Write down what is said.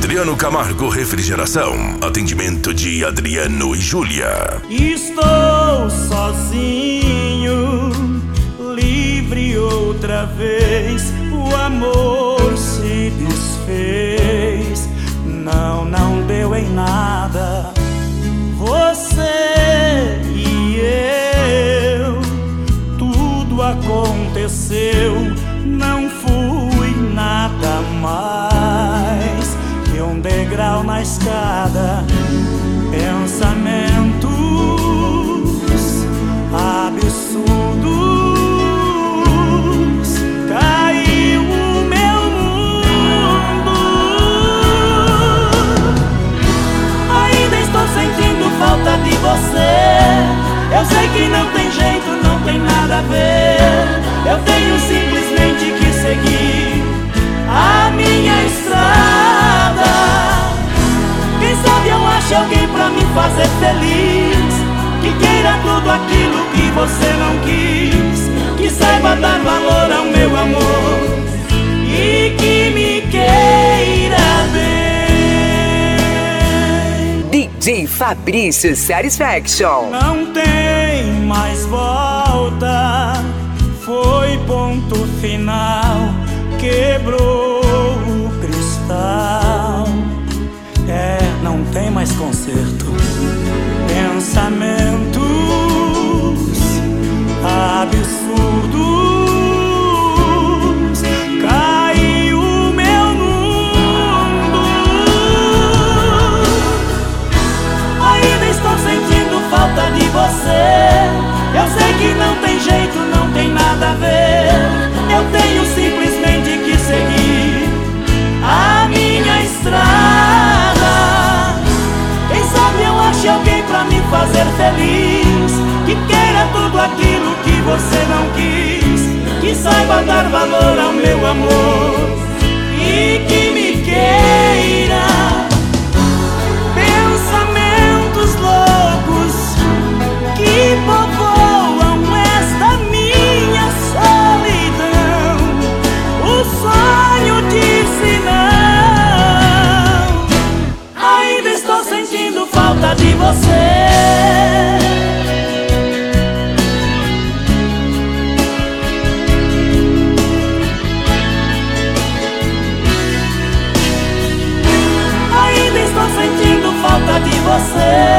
Adriano Camargo Refrigeração. Atendimento de Adriano e Júlia. Estou sozinho, livre outra vez. O amor se desfez. Não deu em nada. Você e eu, tudo aconteceu. Não fui nada mais que um degrau na escada. Pensamentos absurdos, caiu o meu mundo. Ainda estou sentindo falta de você. Eu sei que não tem jeito, não tem nada a ver. Eu tenho simplesmente que seguir a minha estrada. Quem sabe eu acho alguém pra me fazer feliz, que queira tudo aquilo que você não quis, que saiba dar valor ao meu amor e que me queira bem. DJ Fabrício Satisfaction. Não tem mais volta, foi ponto final, quebrou o cristal. Não tem mais conserto. Pensamentos absurdos, caiu o meu mundo. Ainda estou sentindo falta de você. Eu sei que não tem jeito, não tem nada a ver. Eu tenho simplesmente que seguir a minha estrada. Quem sabe eu ache alguém pra me fazer feliz, que queira tudo aquilo que você não quis, que saiba dar valor ao meu amor e que me queira. Pensamentos loucos que povoam esta minha solidão. O sonho disse não. Ainda estou sentindo falta de você. Ainda estou sentindo falta de você.